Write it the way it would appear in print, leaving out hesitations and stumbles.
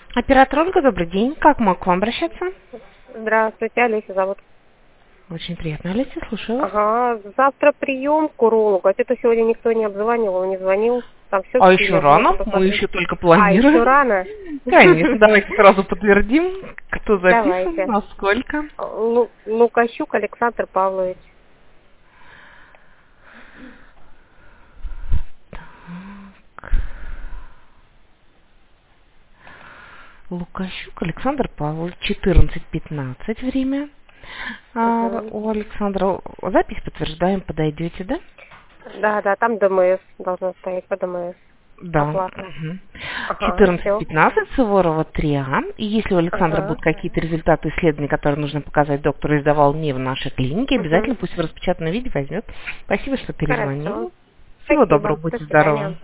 Оператор Ольга, добрый день. Как могу к вам обращаться? Здравствуйте, Олеся зовут. Очень приятно, Олеся, слушаю вас. Ага, завтра прием к урологу. Это сегодня никто не обзванивал, не звонил. Там все А в еще силе, можно рано, мы посмотреть. еще только А, еще планируем. рано? Конечно, давайте сразу подтвердим, кто записан, Давайте. насколько. Лукащук Александр Павлович. Лукащук Александр Павлович, 14:15 время. Угу. У Александра запись подтверждаем, подойдете, да? Да, там ДМС должно стоять по ДМС. Да. Оплата. Угу. Ага, все. 14:15, Суворова 3А. И если у Александра Ага. будут какие-то результаты исследований, которые нужно показать доктору, и сдавал не в нашей клинике, Угу. обязательно пусть в распечатанном виде возьмет. Спасибо, что Хорошо. перезвонил. Всего Спасибо. доброго, До будьте здоровы. свидания.